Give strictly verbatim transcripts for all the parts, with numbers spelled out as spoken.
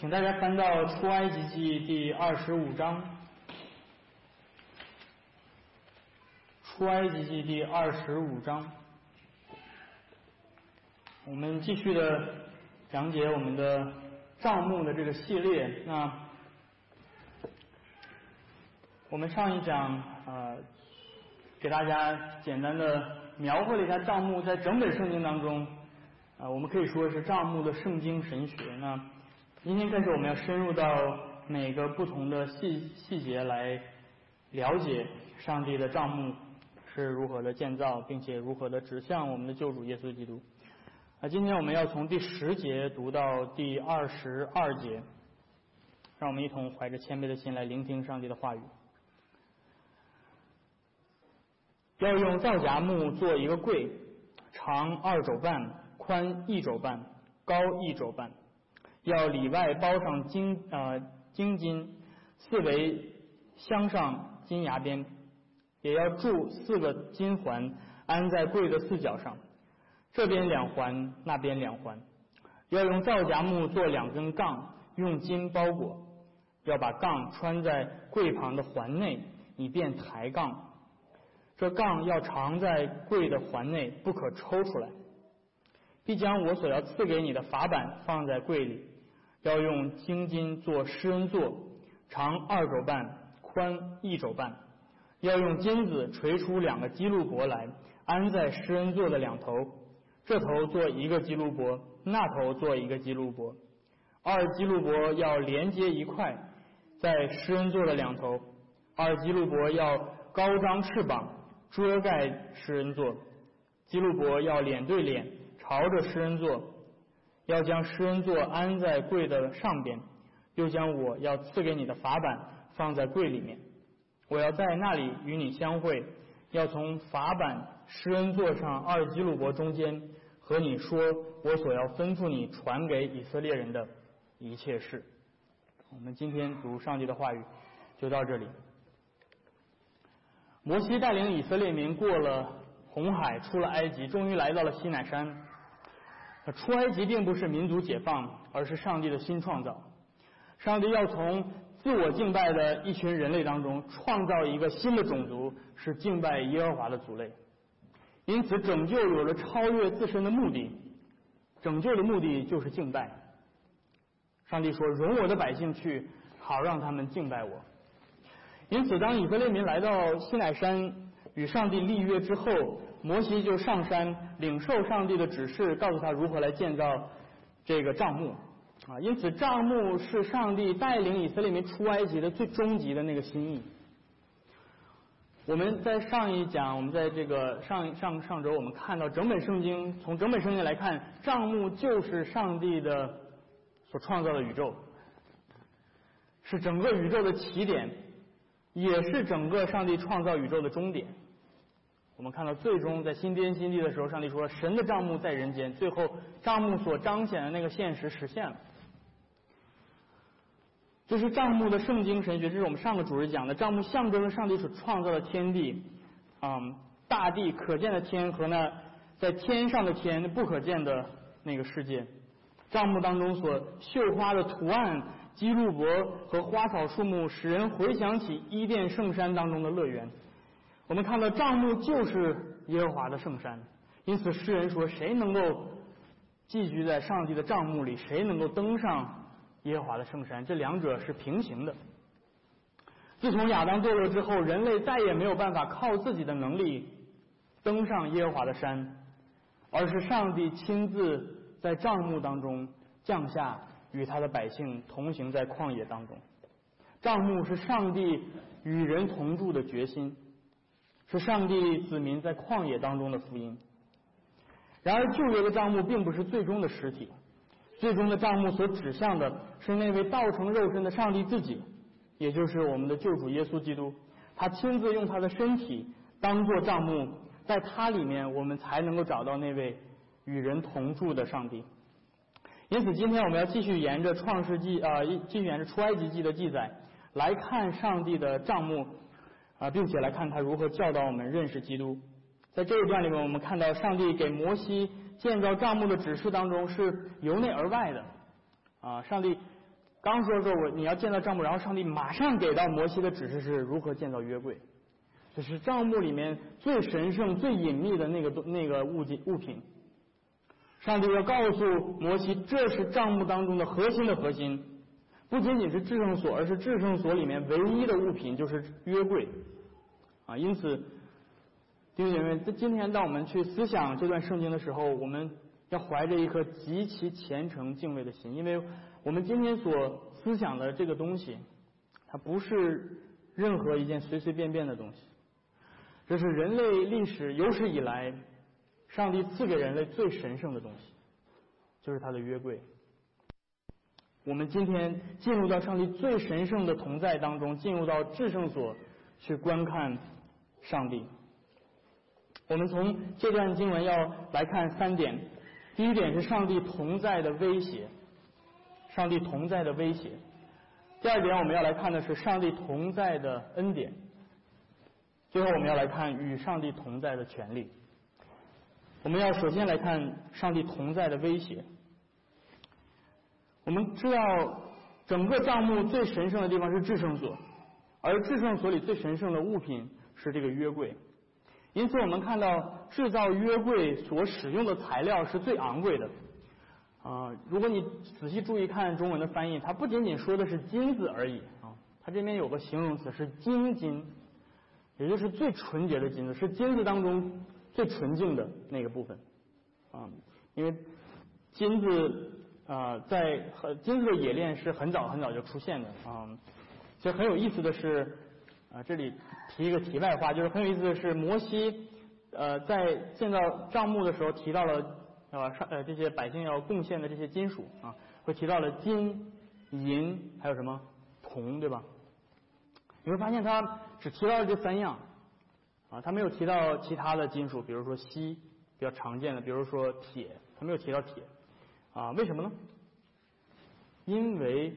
请大家翻到出埃及记第二十五章。出埃及记第二十五章，我们继续的讲解我们的帐幕的这个系列。那我们上一讲呃给大家简单的描绘了一下帐幕在整本圣经当中，呃我们可以说是帐幕的圣经神学。那今天开始我们要深入到每个不同的细细节来了解上帝的帐幕是如何的建造，并且如何的指向我们的救主耶稣基督。啊，今天我们要从第十节读到第二十二节，让我们一同怀着谦卑的心来聆听上帝的话语。要用皂荚木做一个柜，长二肘半，宽一肘半，高一肘半。要里外包上金呃金金，四围镶上金牙边，也要铸四个金环，安在柜的四角上，这边两环，那边两环。要用皂荚木做两根杠，用金包裹，要把杠穿在柜旁的环内，以便抬杠。这杠要藏在柜的环内，不可抽出来。必将我所要赐给你的法板放在柜里，要用精金做施恩座，长二肘半，宽一肘半。要用金子锤出两个基路伯来，安在施恩座的两头，这头做一个基路伯，那头做一个基路伯。二基路伯要连接一块，在施恩座的两头。二基路伯要高张翅膀，遮盖施恩座。基路伯要脸对脸，朝着施恩座。要将施恩座安在柜的上边，又将我要赐给你的法板放在柜里面。我要在那里与你相会，要从法板施恩座上二基路伯中间和你说我所要吩咐你传给以色列人的一切事。我们今天读上帝的话语就到这里。摩西带领以色列民过了红海，出了埃及，终于来到了西乃山。出埃及并不是民族解放，而是上帝的新创造。上帝要从自我敬拜的一群人类当中创造一个新的种族，是敬拜耶和华的族类。因此拯救有了超越自身的目的，拯救的目的就是敬拜。上帝说，容我的百姓去，好让他们敬拜我。因此当以色列民来到西乃山与上帝立约之后，摩西就上山领受上帝的指示，告诉他如何来建造这个帐幕啊。因此帐幕是上帝带领以色列民出埃及的最终极的那个心意。我们在上一讲，我们在这个上上上周我们看到整本圣经，从整本圣经来看，帐幕就是上帝的所创造的宇宙，是整个宇宙的起点，也是整个上帝创造宇宙的终点。我们看到最终在新天新地的时候，上帝说神的帐幕在人间，最后帐幕所彰显的那个现实实现了。这是帐幕的圣经神学，这是我们上个主日讲的。帐幕象征了上帝所创造的天地，嗯，大地可见的天和那在天上的天不可见的那个世界。帐幕当中所绣花的图案、基路伯和花草树木，使人回想起伊甸圣山当中的乐园。我们看到帐幕就是耶和华的圣山，因此诗人说，谁能够寄居在上帝的帐幕里，谁能够登上耶和华的圣山，这两者是平行的。自从亚当堕落之后，人类再也没有办法靠自己的能力登上耶和华的山，而是上帝亲自在帐幕当中降下，与他的百姓同行在旷野当中。帐幕是上帝与人同住的决心，是上帝子民在旷野当中的福音。然而旧约的帐幕并不是最终的实体，最终的帐幕所指向的是那位道成肉身的上帝自己，也就是我们的救主耶稣基督。他亲自用他的身体当作帐幕，在他里面我们才能够找到那位与人同住的上帝。因此今天我们要继续沿着创世纪呃继续沿着出埃及记的记载来看上帝的帐幕啊，并且来看他如何教导我们认识基督。在这一段里面，我们看到上帝给摩西建造帐幕的指示当中是由内而外的啊，上帝刚说说我你要建造帐幕，然后上帝马上给到摩西的指示是如何建造约柜，这是帐幕里面最神圣、最隐秘的那个那个物件物品。上帝要告诉摩西，这是帐幕当中的核心的核心，不仅仅是至圣所，而是至圣所里面唯一的物品就是约柜啊。因此，弟兄姐妹，今天当我们去思想这段圣经的时候，我们要怀着一颗极其虔诚敬畏的心，因为我们今天所思想的这个东西，它不是任何一件随随便便的东西，这是人类历史有史以来上帝赐给人类最神圣的东西，就是他的约柜。我们今天进入到上帝最神圣的同在当中，进入到至圣所去观看上帝。我们从这段经文要来看三点。第一点是上帝同在的威胁，上帝同在的威胁。第二点我们要来看的是上帝同在的恩典。最后我们要来看与上帝同在的权利。我们要首先来看上帝同在的威胁。我们知道整个帐幕最神圣的地方是至圣所，而至圣所里最神圣的物品是这个约柜。因此我们看到制造约柜所使用的材料是最昂贵的啊、呃。如果你仔细注意看中文的翻译，它不仅仅说的是金子而已啊，它这边有个形容词是精金，也就是最纯洁的金子，是金子当中最纯净的那个部分啊。因为金子啊、呃，在金子的冶炼是很早很早就出现的啊。其实很有意思的是。啊，这里提一个题外话，就是很有意思的是，摩西呃在建造帐幕的时候提到了啊上呃这些百姓要贡献的这些金属啊，会提到了金、银还有什么铜，对吧？你会发现他只提到了这三样啊，他没有提到其他的金属，比如说锡比较常见的，比如说铁，他没有提到铁啊，为什么呢？因为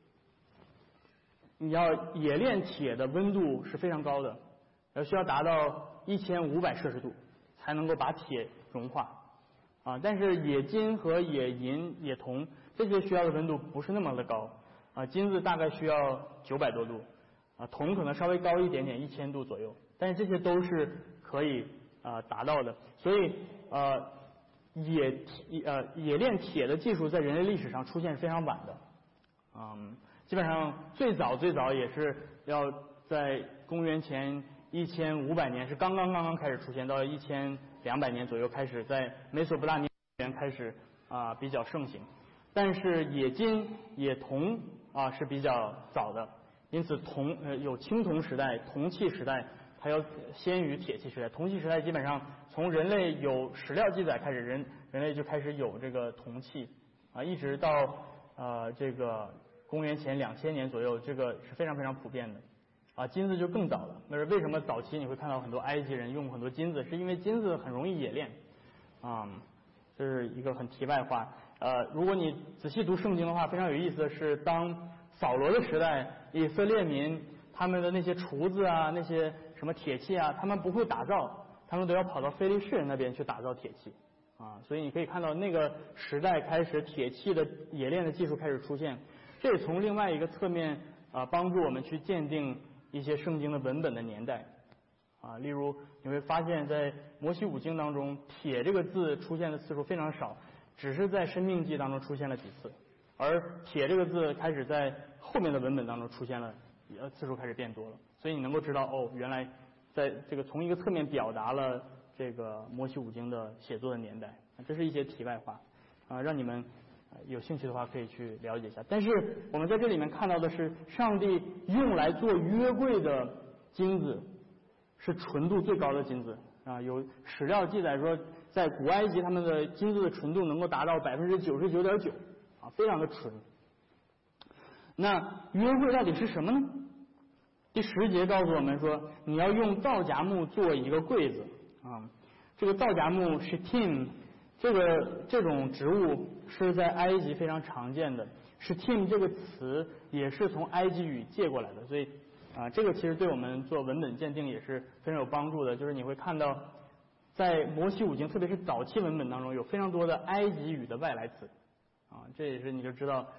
你要冶炼铁的温度是非常高的，要需要达到一千五百摄氏度才能够把铁融化啊。但是冶金和冶银、冶铜这些需要的温度不是那么的高啊，金子大概需要九百多度啊，铜可能稍微高一点点，一千度左右。但是这些都是可以啊达到的，所以呃冶呃冶炼铁的技术在人类历史上出现非常晚的，嗯。基本上最早最早也是要在公元前一千五百年是刚刚刚刚开始出现，到一千两百年左右开始在美索不达米亚开始啊、呃、比较盛行。但是冶金、冶铜啊是比较早的，因此铜呃有青铜时代、铜器时代，还有先于铁器时代。铜器时代基本上从人类有史料记载开始，人人类就开始有这个铜器啊，一直到呃这个。公元前两千年左右，这个是非常非常普遍的，啊，金子就更早了。那是为什么早期你会看到很多埃及人用很多金子，是因为金子很容易冶炼，啊，这是一个很题外话。呃，如果你仔细读圣经的话，非常有意思的是，当扫罗的时代，以色列民他们的那些厨子啊，那些什么铁器啊，他们不会打造，他们都要跑到非利士人那边去打造铁器，啊，所以你可以看到那个时代开始，铁器的冶炼的技术开始出现。这也从另外一个侧面啊帮助我们去鉴定一些圣经的文本的年代啊，例如你会发现在摩西五经当中，铁这个字出现的次数非常少，只是在申命记当中出现了几次，而铁这个字开始在后面的文本当中出现了，呃次数开始变多了，所以你能够知道哦，原来在这个从一个侧面表达了这个摩西五经的写作的年代，这是一些题外话啊，让你们有兴趣的话可以去了解一下。但是我们在这里面看到的是，上帝用来做约柜的金子是纯度最高的金子啊，有史料记载说，在古埃及他们的金子的纯度能够达到百分之九十九点九啊，非常的纯。那约柜到底是什么呢？第十节告诉我们说，你要用皂荚木做一个柜子啊，这个皂荚木是 shittim， 这个这种植物是在埃及非常常见的，是 shittim 这个词也是从埃及语借过来的，所以啊，这个其实对我们做文本鉴定也是非常有帮助的。就是你会看到，在摩西五经，特别是早期文本当中，有非常多的埃及语的外来词啊，这也是你就知道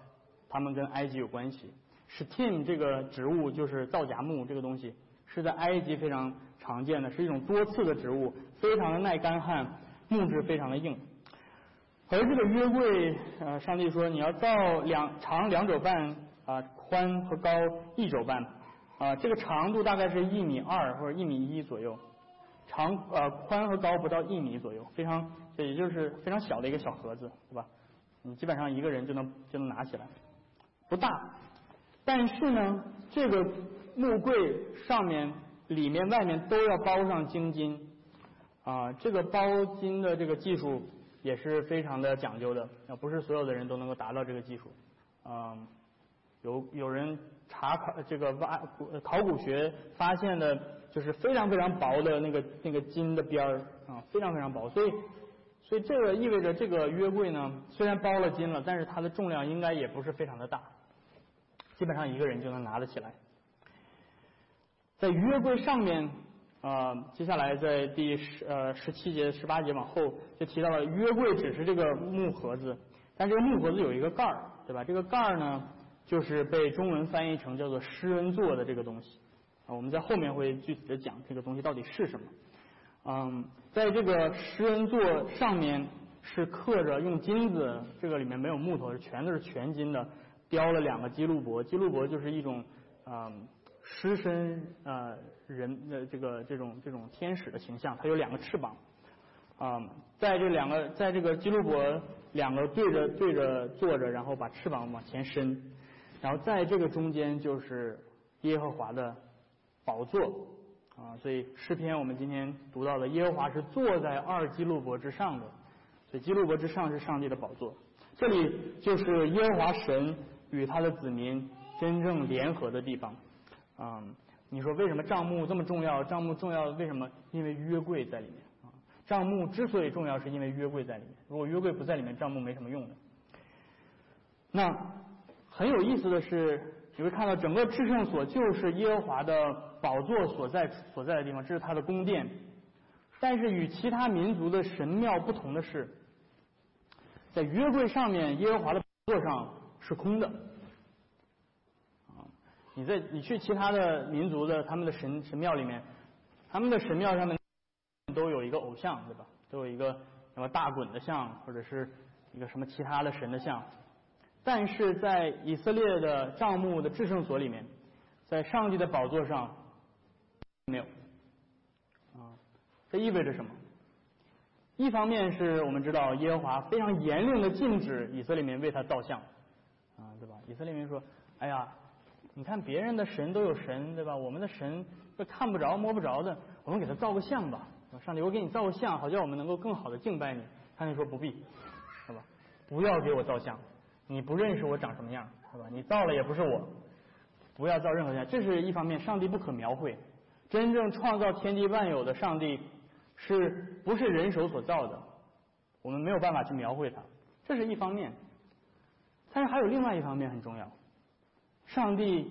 他们跟埃及有关系。Shittim 这个植物就是皂荚木这个东西，是在埃及非常常见的，是一种多刺的植物，非常的耐干旱，木质非常的硬。而这个约柜，呃，上帝说你要造两长两肘半啊、呃，宽和高一肘半啊、呃，这个长度大概是一米二或者一米一左右，长呃宽和高不到一米左右，非常这也就是非常小的一个小盒子，对吧？你基本上一个人就能就能拿起来，不大。但是呢，这个木柜上面、里面、外面都要包上金金啊，这个包金的这个技术也是非常的讲究的，啊，不是所有的人都能够达到这个技术。嗯，有有人查考这个挖考古学发现的，就是非常非常薄的那个那个金的边儿啊，非常非常薄，所以所以这个意味着这个约柜呢，虽然包了金了，但是它的重量应该也不是非常的大。基本上一个人就能拿得起来。在约柜上面，呃，接下来在第十呃十七节、十八节往后就提到了约柜只是这个木盒子，但这个木盒子有一个盖儿，对吧？这个盖儿呢，就是被中文翻译成叫做施恩座的这个东西。啊，我们在后面会具体的讲这个东西到底是什么。嗯，在这个施恩座上面是刻着用金子，这个里面没有木头，是全都是全金的。雕了两个基路伯，基路伯就是一种啊、嗯、狮身呃人的这个这种这种天使的形象，它有两个翅膀啊、嗯，在这两个在这个基路伯两个对着对着坐着，然后把翅膀往前伸，然后在这个中间就是耶和华的宝座啊，所以诗篇我们今天读到的耶和华是坐在二基路伯之上的，所以基路伯之上是上帝的宝座，这里就是耶和华神与他的子民真正联合的地方。嗯，你说为什么帐幕这么重要？帐幕重要为什么？因为约柜在里面啊。帐幕之所以重要，是因为约柜在里面。如果约柜不在里面，帐幕没什么用的。那很有意思的是，你会看到整个至圣所就是耶和华的宝座所在所在的地方，这是他的宫殿。但是与其他民族的神庙不同的是，在约柜上面，耶和华的宝座上是空的。啊，你在你去其他的民族的他们的神神庙里面，他们的神庙上面都有一个偶像，对吧？都有一个什么大滚的像，或者是一个什么其他的神的像。但是在以色列的帐幕的至圣所里面，在上帝的宝座上没有。啊，这意味着什么？一方面是我们知道耶和华非常严令的禁止以色列民为他造像，啊，对吧？以色列民说：“哎呀，你看别人的神都有神，对吧？我们的神这看不着摸不着的，我们给他造个像吧。上帝，我给你造个像，好叫我们能够更好的敬拜你。”上帝说：“不必，是吧？不要给我造像，你不认识我长什么样，是吧？你造了也不是我，不要造任何像。”这是一方面，上帝不可描绘，真正创造天地万有的上帝。是不是人手所造的？我们没有办法去描绘它，这是一方面。但是还有另外一方面很重要，上帝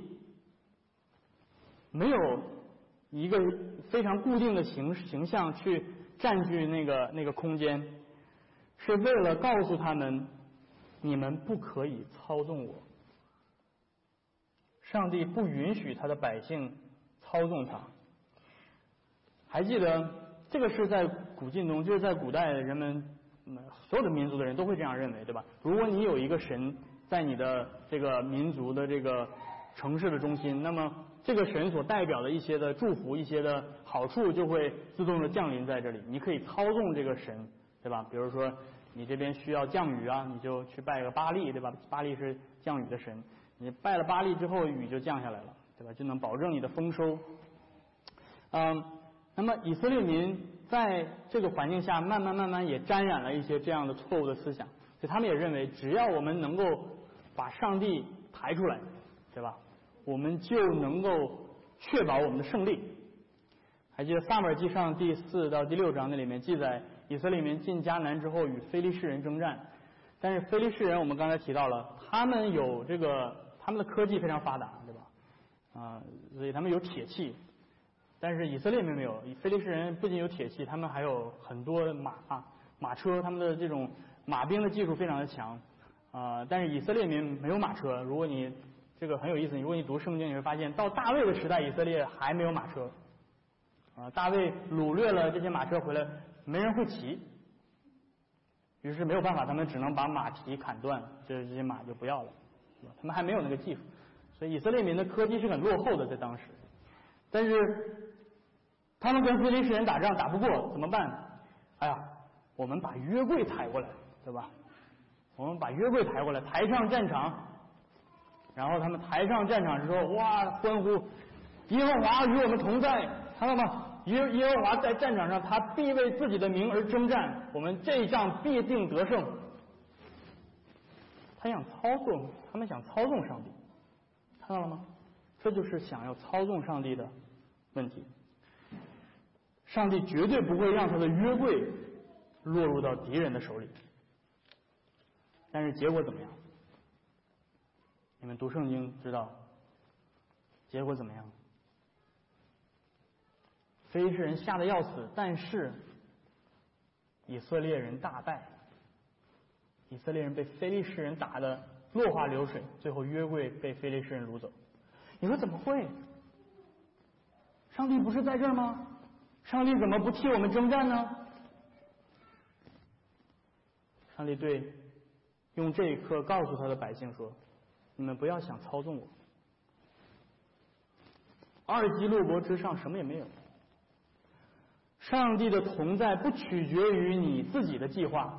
没有一个非常固定的形形象去占据那个那个空间，是为了告诉他们，你们不可以操纵我。上帝不允许他的百姓操纵他。还记得？这个是在古晋中，就是在古代人们、嗯、所有的民族的人都会这样认为，对吧？如果你有一个神在你的这个民族的这个城市的中心，那么这个神所代表的一些的祝福、一些的好处就会自动的降临在这里。你可以操纵这个神，对吧？比如说你这边需要降雨啊，你就去拜个巴力，对吧？巴力是降雨的神，你拜了巴力之后，雨就降下来了，对吧？就能保证你的丰收。嗯。那么以色列民在这个环境下，慢慢慢慢也沾染了一些这样的错误的思想，所以他们也认为，只要我们能够把上帝抬出来，对吧？我们就能够确保我们的胜利。还记得撒母耳记上第四到第六章那里面记载，以色列民进迦南之后与非利士人征战，但是非利士人我们刚才提到了，他们有这个他们的科技非常发达，对吧？啊，所以他们有铁器。但是以色列民没有，非利士人不仅有铁器，他们还有很多马、马车，他们的这种马兵的技术非常的强， 啊、呃，但是以色列民没有马车。如果你这个很有意思，如果你读圣经，你会发现到大卫的时代，以色列还没有马车。啊、呃，大卫掳掠了这些马车回来，没人会骑，于是没有办法，他们只能把马蹄砍断，这这些马就不要了。他们还没有那个技术，所以以色列民的科技是很落后的，在当时。但是他们跟非利士人打仗打不过，怎么办？哎呀，我们把约柜抬过来，对吧？我们把约柜抬过来，抬上战场。然后他们抬上战场之后，哇，欢呼，耶和华与我们同在，看到吗？耶耶和华在战场上，他必为自己的名而征战，我们这一仗必定得胜。他想操纵，他们想操纵上帝，看到了吗？这就是想要操纵上帝的问题。上帝绝对不会让他的约柜落入到敌人的手里。但是结果怎么样？你们读圣经知道结果怎么样？非利士人吓得要死，但是以色列人大败。以色列人被非利士人打得落花流水，最后约柜被非利士人掳走。你说怎么会？上帝不是在这儿吗？上帝怎么不替我们征战呢？上帝对用这一刻告诉他的百姓说：你们不要想操纵我。二基路伯之上什么也没有。上帝的同在不取决于你自己的计划。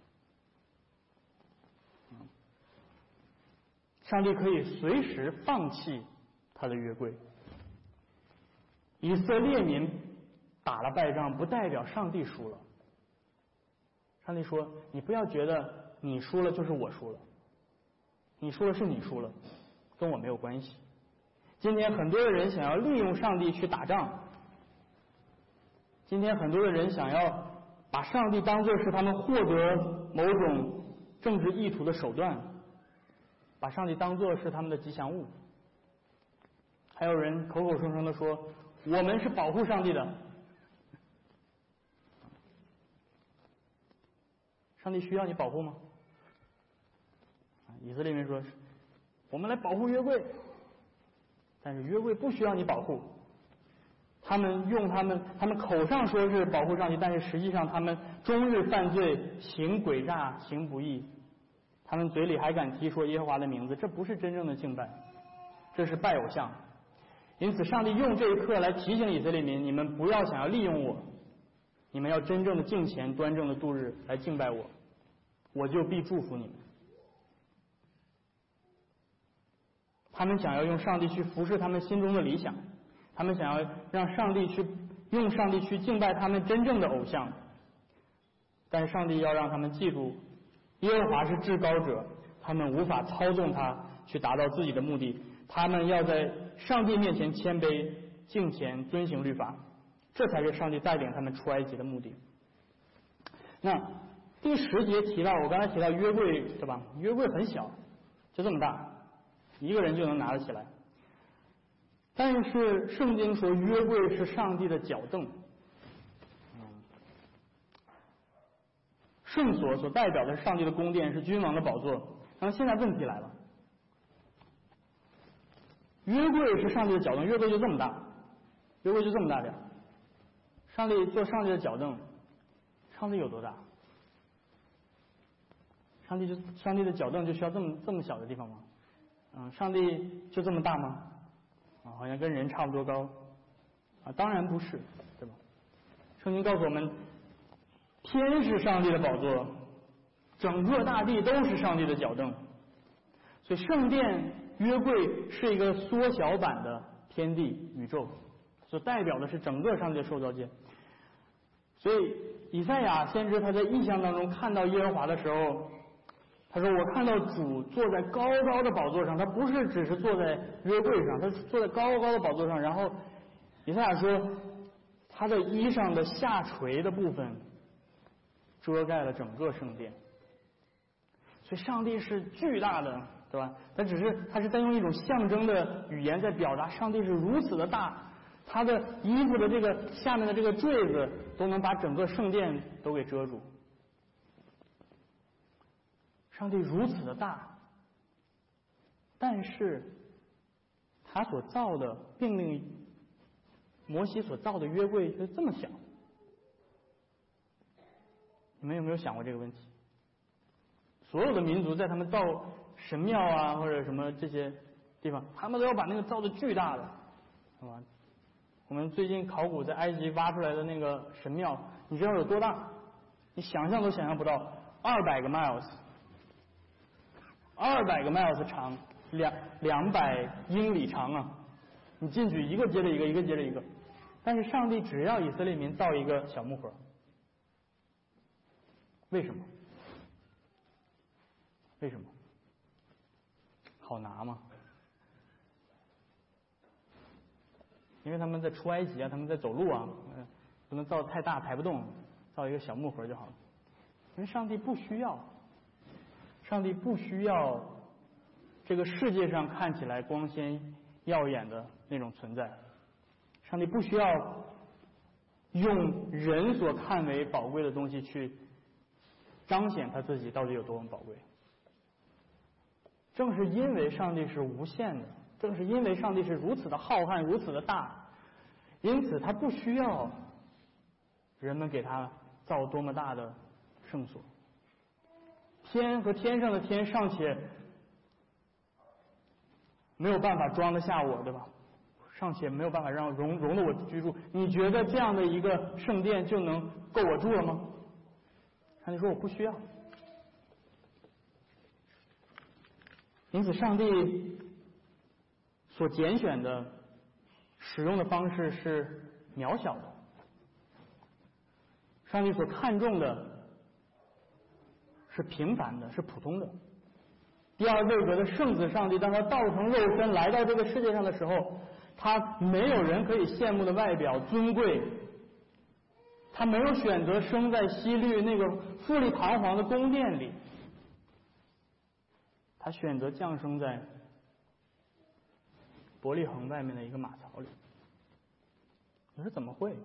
上帝可以随时放弃他的约柜。以色列民打了败仗，不代表上帝输了。上帝说：你不要觉得你输了就是我输了，你输了是你输了，跟我没有关系。今天很多的人想要利用上帝去打仗，今天很多的人想要把上帝当作是他们获得某种政治意图的手段，把上帝当作是他们的吉祥物。还有人口口声声的说我们是保护上帝的。上帝需要你保护吗？以色列人说我们来保护约柜，但是约柜不需要你保护。他们用他们他们口上说是保护上帝，但是实际上他们终日犯罪，行诡诈，行不义。他们嘴里还敢提说耶和华的名字，这不是真正的敬拜，这是拜偶像。因此上帝用这一刻来提醒以色列民，你们不要想要利用我，你们要真正的敬虔，端正的度日来敬拜我，我就必祝福你们。他们想要用上帝去服侍他们心中的理想，他们想要让上帝去用上帝去敬拜他们真正的偶像，但是上帝要让他们记住耶和华是至高者，他们无法操纵他去达到自己的目的，他们要在上帝面前谦卑敬虔遵行律法，这才是上帝带领他们出埃及的目的。那第十节提到，我刚才提到约柜对吧？约柜很小，就这么大，一个人就能拿得起来。但是圣经说约柜是上帝的脚凳，圣所所代表的是上帝的宫殿，是君王的宝座。那么现在问题来了，约柜是上帝的脚凳，约柜就这么大，约柜就这么大点，上帝做上帝的脚凳，上帝有多大？上帝就上帝的脚凳就需要这么这么小的地方吗？嗯，上帝就这么大吗？啊，好像跟人差不多高啊？当然不是，对吧？圣经告诉我们，天是上帝的宝座，整个大地都是上帝的脚凳，所以圣殿约柜是一个缩小版的天地宇宙，所代表的是整个上帝的受造界。所以以赛亚先知他在异象当中看到耶和华的时候，他说我看到主坐在高高的宝座上，他不是只是坐在约柜上，他是坐在高高的宝座上。然后以赛亚说他的衣裳的下垂的部分遮盖了整个圣殿，所以上帝是巨大的，对吧？他只是他是在用一种象征的语言在表达上帝是如此的大，他的衣服的这个下面的这个坠子都能把整个圣殿都给遮住。 上帝如此的大，但是他所造的命令，摩西所造的约柜却这么小。你们有没有想过这个问题？所有的民族在他们造神庙啊或者什么这些地方，他们都要把那个造的巨大的，是吧？我们最近考古在埃及挖出来的那个神庙，你知道有多大？你想象都想象不到，二百个 miles， 二百个 miles 长，两两百英里长啊！你进去一个接着一个，一个接着一个。但是上帝只要以色列民造一个小木盒，为什么？为什么？好拿吗？因为他们在出埃及啊，他们在走路啊，不能造太大抬不动，造一个小木盒就好了。因为上帝不需要，上帝不需要这个世界上看起来光鲜耀眼的那种存在，上帝不需要用人所看为宝贵的东西去彰显他自己到底有多么宝贵。正是因为上帝是无限的，正是因为上帝是如此的浩瀚，如此的大，因此他不需要人们给他造多么大的圣所。天和天上的天尚且没有办法装得下我，对吧？尚且没有办法让容容得我居住，你觉得这样的一个圣殿就能够我住了吗？上帝说我不需要。因此上帝所拣选的使用的方式是渺小的，上帝所看重的是平凡的，是普通的。第二位格的圣子上帝，当他道成肉身来到这个世界上的时候，他没有人可以羡慕的外表尊贵，他没有选择生在西律那个富丽堂皇的宫殿里，他选择降生在伯利恒外面的一个马槽里。你说怎么会？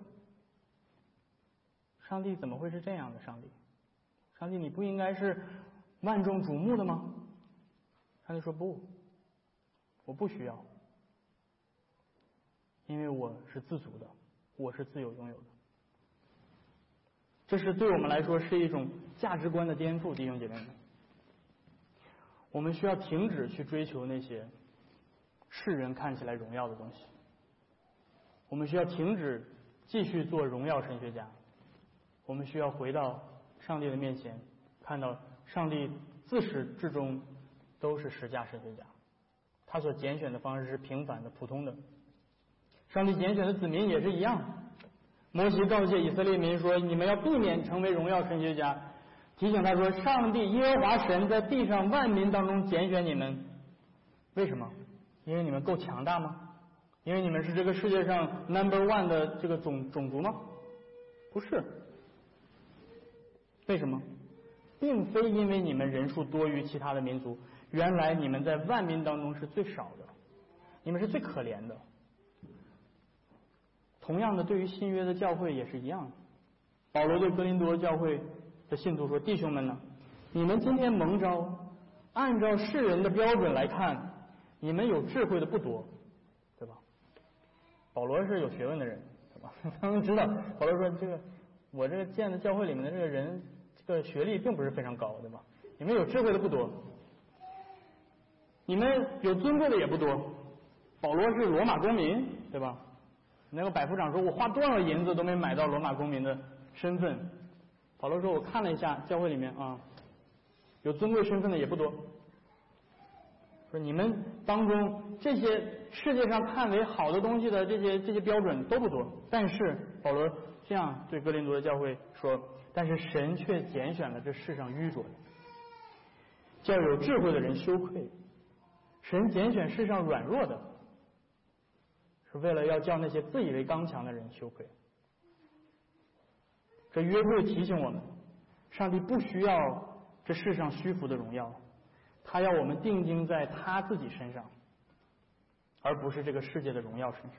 上帝怎么会是这样的上帝？上帝，你不应该是万众瞩目的吗？上帝说不，我不需要，因为我是自足的，我是自由拥有的。这是对我们来说是一种价值观的颠覆，弟兄姐妹们。我们需要停止去追求那些世人看起来荣耀的东西，我们需要停止继续做荣耀神学家，我们需要回到上帝的面前，看到上帝自始至终都是实价神学家，他所拣选的方式是平凡的、普通的。上帝拣选的子民也是一样。摩西告诫以色列民说，你们要避免成为荣耀神学家，提醒他说，上帝耶和华神在地上万民当中拣选你们，为什么？因为你们够强大吗？因为你们是这个世界上 number one 的这个种种族吗？不是。为什么？并非因为你们人数多于其他的民族，原来你们在万民当中是最少的，你们是最可怜的。同样的，对于新约的教会也是一样的。保罗对哥林多教会的信徒说，弟兄们呢，你们今天蒙召，按照世人的标准来看，你们有智慧的不多，对吧？保罗是有学问的人，对吧？他们知道，保罗说，这个我这个建的教会里面的这个人，这个学历并不是非常高，对吧？你们有智慧的不多，你们有尊贵的也不多。保罗是罗马公民，对吧？那个百夫长说，我花多少银子都没买到罗马公民的身份。保罗说，我看了一下教会里面啊，有尊贵身份的也不多。说你们当中这些世界上看为好的东西的这些这些标准都不多，但是保罗这样对哥林多的教会说，但是神却拣选了这世上愚拙的，叫有智慧的人羞愧。神拣选世上软弱的，是为了要叫那些自以为刚强的人羞愧。这约柜提醒我们，上帝不需要这世上虚浮的荣耀，他要我们定睛在他自己身上，而不是这个世界的荣耀身上。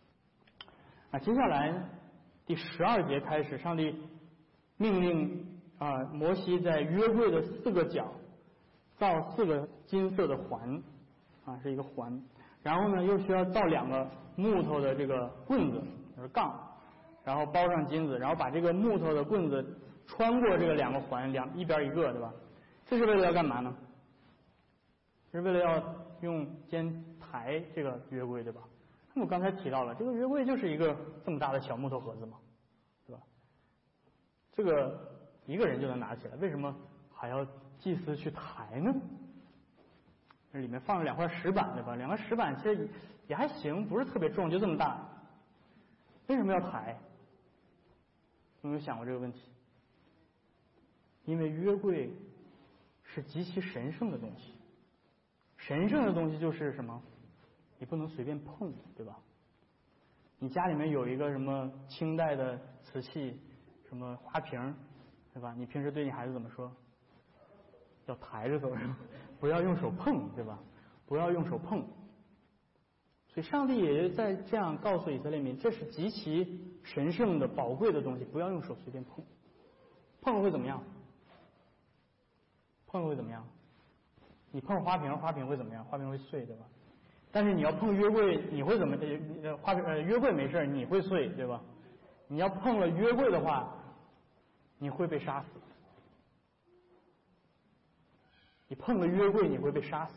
啊，接下来第十二节开始，上帝命令啊，摩西在约柜的四个角造四个金色的环，啊，是一个环，然后呢又需要造两个木头的这个棍子，就是杠，然后包上金子，然后把这个木头的棍子穿过这个两个环，两一边一个，对吧？这是为了要干嘛呢？是为了要用肩抬这个约柜，对吧？那我刚才提到了，这个约柜就是一个这么大的小木头盒子嘛，对吧？这个一个人就能拿起来，为什么还要祭司去抬呢？这里面放了两块石板，对吧？两块石板其实也还行，不是特别重，就这么大。为什么要抬？有没有想过这个问题？因为约柜是极其神圣的东西，神圣的东西就是什么？你不能随便碰，对吧？你家里面有一个什么清代的瓷器，什么花瓶，对吧？你平时对你孩子怎么说？要抬着走，不要用手碰，对吧？不要用手碰。所以上帝也在这样告诉以色列民，这是极其神圣的、宝贵的东西，不要用手随便碰。碰了会怎么样？碰了会怎么样？你碰花瓶，花瓶会怎么样？花瓶会碎，对吧？但是你要碰约柜，你会怎么？呃，花瓶呃约柜没事，你会碎，对吧？你要碰了约柜的话，你会被杀死。你碰了约柜，你会被杀死。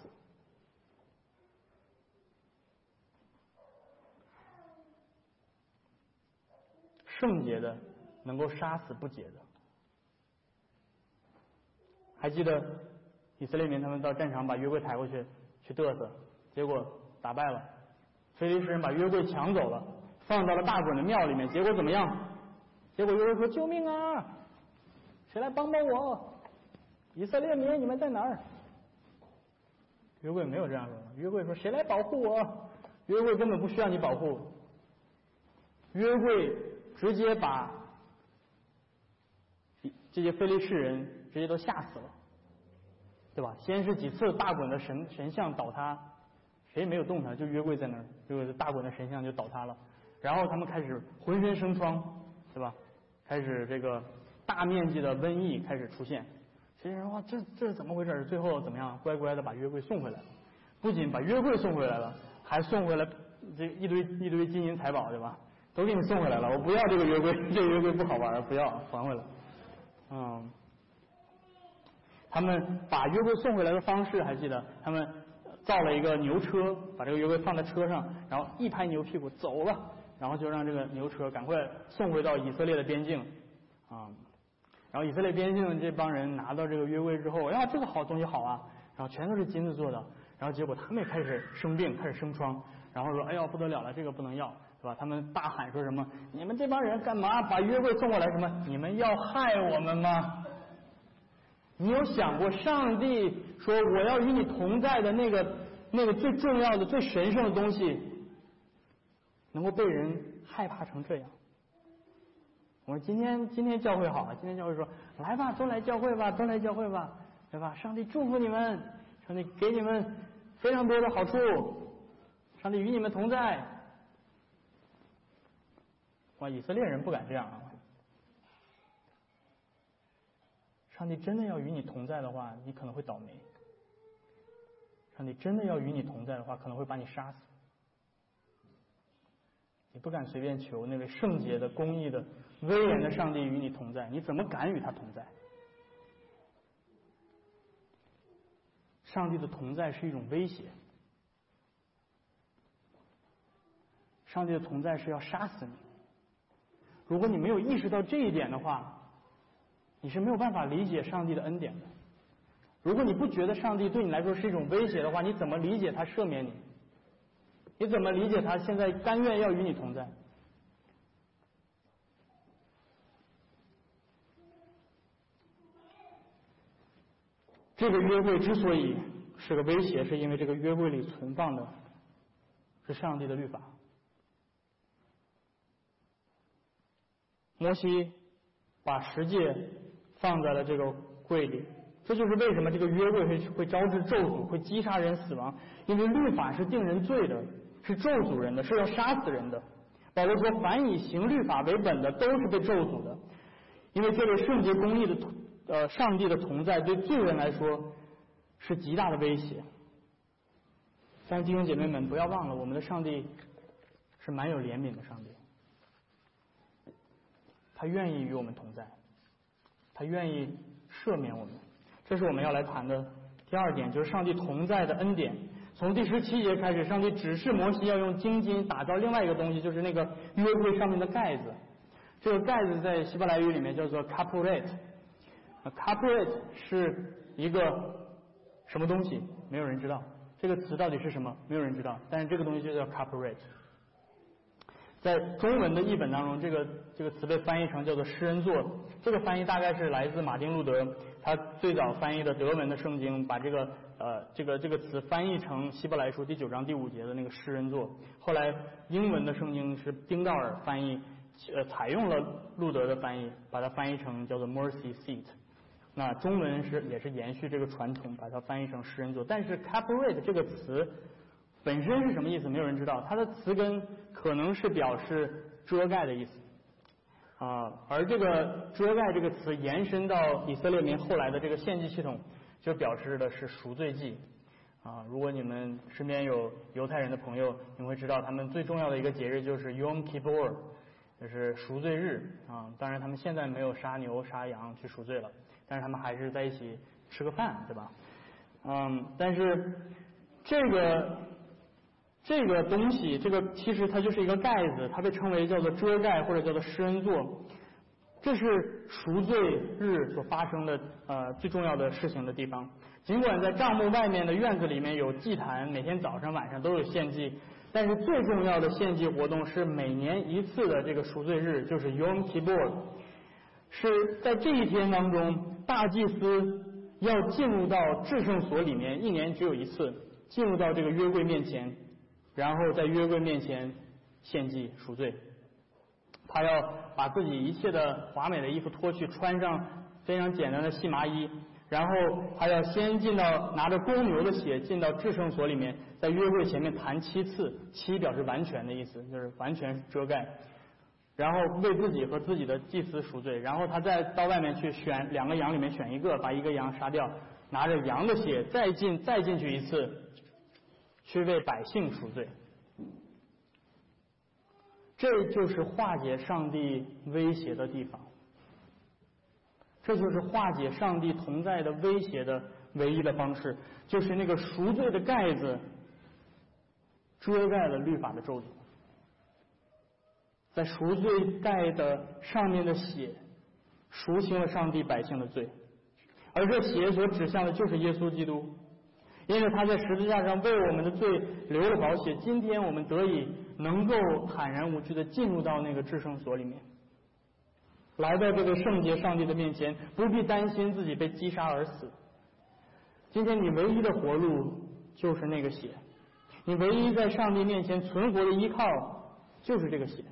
圣洁的能够杀死不洁的。还记得以色列民他们到战场把约柜抬过去去嘚瑟，结果打败了，非利士人把约柜抢走了，放到了大衮的庙里面，结果怎么样？结果约柜说：“救命啊！谁来帮帮我？以色列民，你们在哪儿？”约柜没有这样说，约柜说：“谁来保护我？”约柜根本不需要你保护，约柜直接把这些非利士人直接都吓死了，对吧？先是几次大衮的神神像倒塌，谁也没有动它，就约柜在那儿，就是大衮的神像就倒塌了。然后他们开始浑身生疮，对吧？开始这个大面积的瘟疫开始出现。谁说哇，这这是怎么回事？最后怎么样？乖乖的把约柜送回来了，不仅把约柜送回来了，还送回来这一堆一堆金银财宝，对吧？都给你送回来了。我不要这个约柜，这个约柜不好玩，不要，还回来。嗯，他们把约柜送回来的方式还记得？他们造了一个牛车，把这个约柜放在车上，然后一拍牛屁股走了，然后就让这个牛车赶快送回到以色列的边境啊。然后以色列边境这帮人拿到这个约柜之后，呀，这个好东西好啊，然后全都是金子做的，然后结果他们也开始生病，开始生疮，然后说，哎呀不得了了，这个不能要，对吧？他们大喊说什么？你们这帮人干嘛把约柜送过来？什么？你们要害我们吗？你有想过上帝说我要与你同在的那个那个最重要的、最神圣的东西，能够被人害怕成这样？我说今天今天教会好了，今天教会说来吧，都来教会吧，都来教会吧，对吧？上帝祝福你们，上帝给你们非常多的好处，上帝与你们同在。哇，以色列人不敢这样啊！上帝真的要与你同在的话，你可能会倒霉。上帝真的要与你同在的话，可能会把你杀死。你不敢随便求那位圣洁的、公义的、威严的上帝与你同在，你怎么敢与他同在？上帝的同在是一种威胁，上帝的同在是要杀死你。如果你没有意识到这一点的话，你是没有办法理解上帝的恩典的。如果你不觉得上帝对你来说是一种威胁的话，你怎么理解他赦免你？你怎么理解他现在甘愿要与你同在？这个约柜之所以是个威胁，是因为这个约柜里存放的是上帝的律法。摩西把十诫放在了这个柜里，这就是为什么这个约柜会会招致咒诅，会击杀人死亡，因为律法是定人罪的，是咒诅人的，是要杀死人的。保罗说，凡以行律法为本的，都是被咒诅的。因为这位圣洁公义的呃上帝的同在对罪人来说是极大的威胁。但是弟兄姐妹们，不要忘了，我们的上帝是蛮有怜悯的上帝，他愿意与我们同在，他愿意赦免我们。这是我们要来谈的第二点，就是上帝同在的恩典。从第十七节开始，上帝指示摩西要用金金打造另外一个东西，就是那个约柜上面的盖子。这个盖子在希伯来语里面叫做 kaporet。kaporet 是一个什么东西？没有人知道。这个词到底是什么？没有人知道。但是这个东西就叫 kaporet。在中文的译本当中，这个这个词被翻译成叫做施恩座。这个翻译大概是来自马丁路德，他最早翻译的德文的圣经，把这个呃这个这个词翻译成希伯来书第九章第五节的那个施恩座。后来英文的圣经是丁道尔翻译，呃采用了路德的翻译，把它翻译成叫做 mercy seat。那中文是也是延续这个传统，把它翻译成施恩座。但是 kaporet 这个词本身是什么意思？没有人知道。它的词根可能是表示遮盖的意思啊，而这个遮盖这个词延伸到以色列民后来的这个献祭系统，就表示的是赎罪祭啊。如果你们身边有犹太人的朋友，你会知道他们最重要的一个节日就是 Yom Kippur， 就是赎罪日啊。当然他们现在没有杀牛杀羊去赎罪了，但是他们还是在一起吃个饭，对吧？嗯，但是这个这个东西，这个其实它就是一个盖子，它被称为叫做遮盖或者叫做施恩座。这是赎罪日所发生的呃最重要的事情的地方。尽管在帐幕外面的院子里面有祭坛，每天早上晚上都有献祭，但是最重要的献祭活动是每年一次的这个赎罪日，就是 Yom Kippur。是在这一天当中，大祭司要进入到至圣所里面，一年只有一次，进入到这个约柜面前，然后在约柜面前献祭赎罪。他要把自己一切的华美的衣服脱去，穿上非常简单的细麻衣，然后他要先进到拿着公牛的血进到至圣所里面，在约柜前面弹七次，七表示完全的意思，就是完全遮盖，然后为自己和自己的祭司赎罪，然后他再到外面去选两个羊里面选一个，把一个羊杀掉，拿着羊的血再进再进去一次，去为百姓赎罪。这就是化解上帝威胁的地方，这就是化解上帝同在的威胁的唯一的方式，就是那个赎罪的盖子遮盖了律法的咒诅，在赎罪盖的上面的血赎清了上帝百姓的罪，而这血所指向的就是耶稣基督，因为他在十字架上为我们的罪流了宝血，今天我们得以能够坦然无惧地进入到那个至圣所里面，来到这个圣洁上帝的面前，不必担心自己被击杀而死。今天你唯一的活路就是那个血，你唯一在上帝面前存活的依靠就是这个血。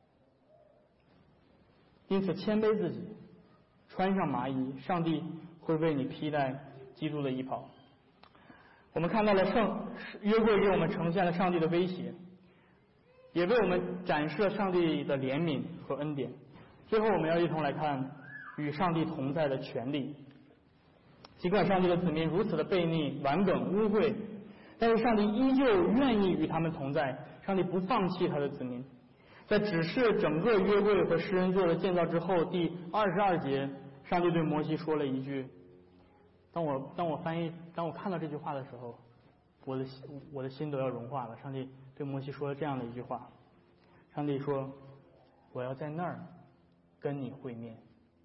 因此谦卑自己，穿上麻衣，上帝会为你披戴基督的衣袍。我们看到了圣约柜给我们呈现了上帝的威胁，也为我们展示了上帝的怜悯和恩典。最后我们要一同来看与上帝同在的权利。尽管上帝的子民如此的悖逆、顽梗、污秽，但是上帝依旧愿意与他们同在，上帝不放弃他的子民。在指示整个约柜和施恩座的建造之后，第二十二节，上帝对摩西说了一句，当我当我翻译当我看到这句话的时候，我的我的心都要融化了。上帝对摩西说了这样的一句话，上帝说，我要在那儿跟你会面，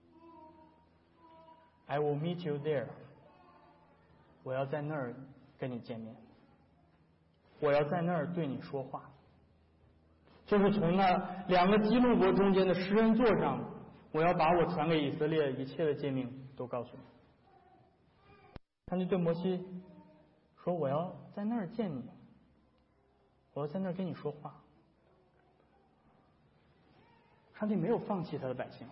I will meet you there， 我要在那儿跟你见面，我要在那儿对你说话。就是从那两个基路伯中间的施恩座上，我要把我传给以色列一切的诫命都告诉你。上帝对摩西说，我要在那儿见你，我要在那儿跟你说话。上帝没有放弃他的百姓。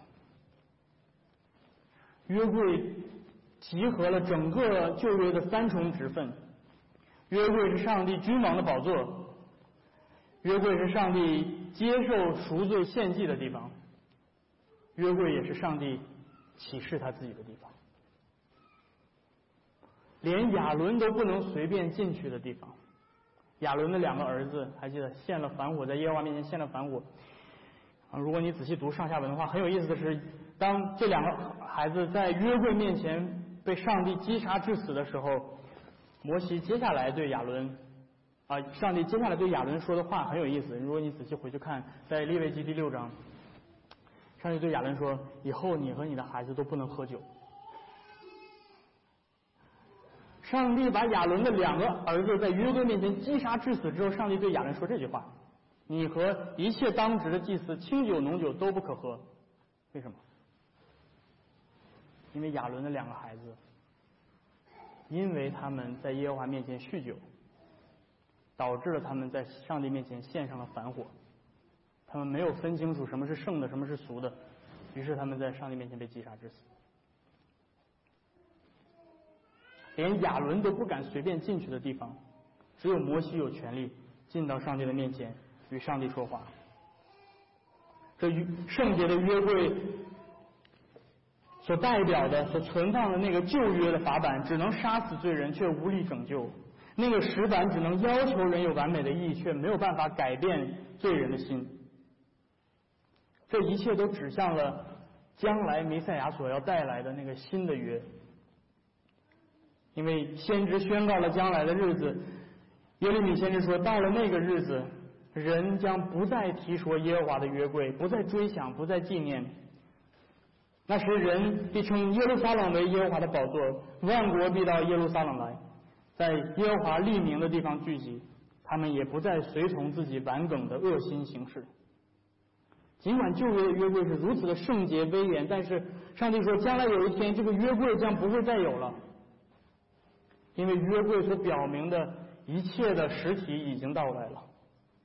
约柜集合了整个旧约的三重职分，约柜是上帝君王的宝座，约柜是上帝接受赎罪献祭的地方，约柜也是上帝启示他自己的地方。 连亚伦都不能随便进去的地方。亚伦的两个儿子，还记得献了反火，在耶和华面前献了反火。啊，如果你仔细读上下文的话，很有意思的是，当这两个孩子在约柜面前被上帝击杀致死的时候，摩西接下来对亚伦啊，上帝接下来对亚伦说的话很有意思。如果你仔细回去看，在利未记第六章，上帝对亚伦说：“以后你和你的孩子都不能喝酒。”上帝把亚伦的两个儿子在约柜面前击杀致死之后，上帝对亚伦说这句话：“你和一切当值的祭司，清酒浓酒都不可喝。”为什么？因为亚伦的两个孩子，因为他们在耶和华面前酗酒，导致了他们在上帝面前献上了反火。他们没有分清楚什么是圣的，什么是俗的，于是他们在上帝面前被击杀致死。连亚伦都不敢随便进去的地方，只有摩西有权利进到上帝的面前与上帝说话。这圣洁的约柜所代表的、所存放的那个旧约的法版，只能杀死罪人，却无力拯救；那个石板只能要求人有完美的义，却没有办法改变罪人的心。这一切都指向了将来弥赛亚所要带来的那个新的约。因为先知宣告了将来的日子，耶利米先知说，到了那个日子，人将不再提说耶和华的约柜，不再追想，不再纪念。那时人必称耶路撒冷为耶和华的宝座，万国必到耶路撒冷来，在耶和华立名的地方聚集，他们也不再随从自己顽梗的恶心行事。尽管旧约的约柜是如此的圣洁威严，但是上帝说，将来有一天，这个约柜将不会再有了。因为约柜所表明的一切的实体已经到来了，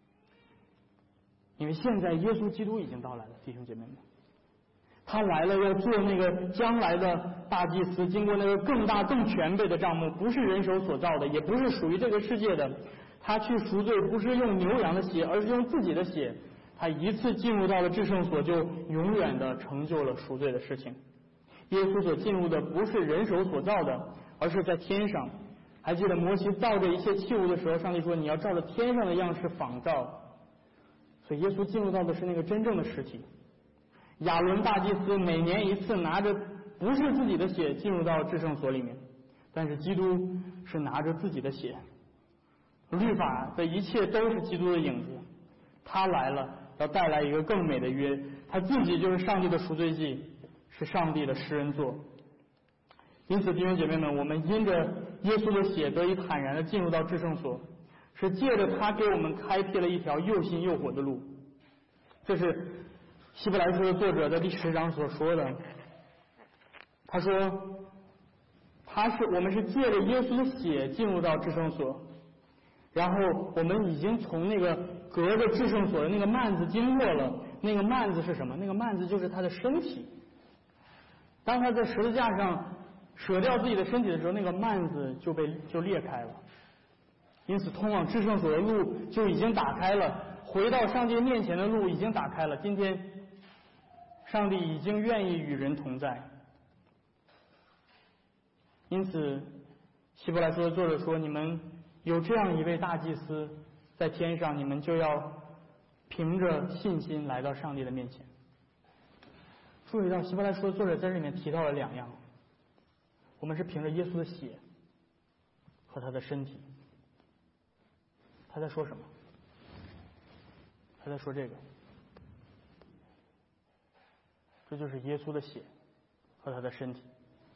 因为现在耶稣基督已经到来了，弟兄姐妹们，他来了要做那个将来的大祭司，经过那个更大更全备的帐幕，不是人手所造的，也不是属于这个世界的。他去赎罪不是用牛羊的血，而是用自己的血，他一次进入到了至圣所，就永远的成就了赎罪的事情。耶稣所进入的不是人手所造的，而是在天上。还记得摩西造这一切器物的时候，上帝说你要照着天上的样式仿造，所以耶稣进入到的是那个真正的实体。亚伦大祭司每年一次拿着不是自己的血进入到至圣所里面，但是基督是拿着自己的血，律法的一切都是基督的影子，他来了要带来一个更美的约，他自己就是上帝的赎罪祭，是上帝的施恩座。因此弟兄姐妹们，我们因着耶稣的血得以坦然的进入到至圣所，是借着他给我们开辟了一条又新又活的路。这是希伯来书的作者在第十章所说的，他说他是我们是借着耶稣的血进入到至圣所，然后我们已经从那个隔着至圣所的那个幔子经过了。那个幔子是什么？那个幔子就是他的身体。当他在十字架上舍掉自己的身体的时候，那个幔子就被就裂开了，因此通往至圣所的路就已经打开了，回到上帝面前的路已经打开了。今天上帝已经愿意与人同在，因此希伯来书的作者说，你们有这样一位大祭司在天上，你们就要凭着信心来到上帝的面前。注意到希伯来书的作者在这里面提到了两样，我们是凭着耶稣的血和他的身体。他在说什么？他在说这个，这就是耶稣的血和他的身体。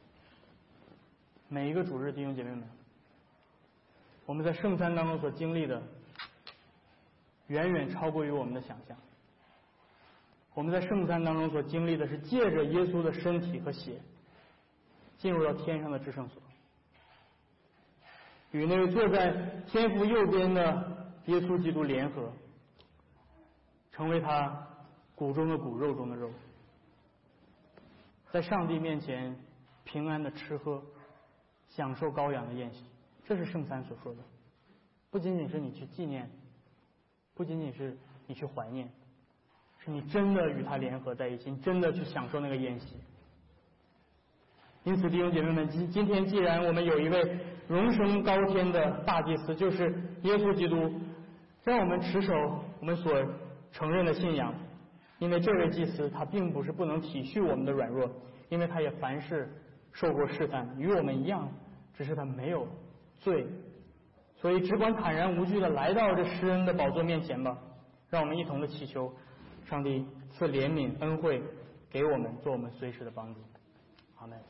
每一个主日弟兄姐妹们，我们在圣餐当中所经历的远远超过于我们的想象。我们在圣餐当中所经历的是借着耶稣的身体和血进入到天上的至圣所，与那位坐在天父右边的耶稣基督联合，成为他骨中的骨，肉中的肉，在上帝面前平安的吃喝，享受羔羊的宴席。这是圣餐所说的，不仅仅是你去纪念，不仅仅是你去怀念，是你真的与他联合在一起，真的去享受那个宴席。因此弟兄姐妹们，今今天既然我们有一位荣升高天的大祭司，就是耶稣基督，让我们持守我们所承认的信仰。因为这位祭司他并不是不能体恤我们的软弱，因为他也凡事受过试探，与我们一样，只是他没有罪。所以只管坦然无惧的来到这施恩的宝座面前吧，让我们一同的祈求上帝赐怜悯恩惠给我们，做我们随时的帮助。阿们。